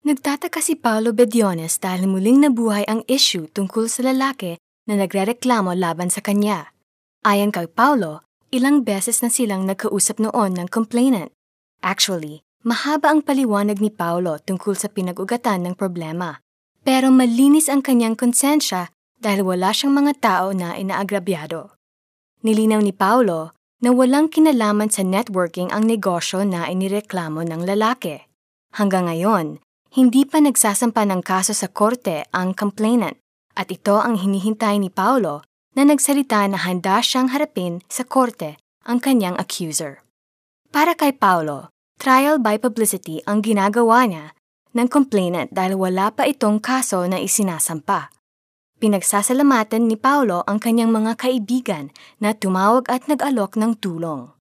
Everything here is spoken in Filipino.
Nagtataka si Paolo Bediones dahil muling nabuhay ang issue tungkol sa lalaki na nagrereklamo laban sa kanya. Ayon kay Paolo, ilang beses na silang nagkausap noon ng complainant. Actually, mahaba ang paliwanag ni Paolo tungkol sa pinag-ugatan ng problema. Pero malinis ang kanyang konsensya dahil wala siyang mga tao na inaagrabyado. Nilinaw ni Paolo na walang kinalaman sa networking ang negosyo na inireklamo ng lalaki. Hanggang ngayon, hindi pa nagsasampa ng kaso sa korte ang complainant at ito ang hinihintay ni Paolo na nagsalita na handa siyang harapin sa korte ang kanyang accuser. Para kay Paolo, trial by publicity ang ginagawa niya ng complainant dahil wala pa itong kaso na isinasampa. Pinagsasalamatan ni Paolo ang kanyang mga kaibigan na tumawag at nag-alok ng tulong.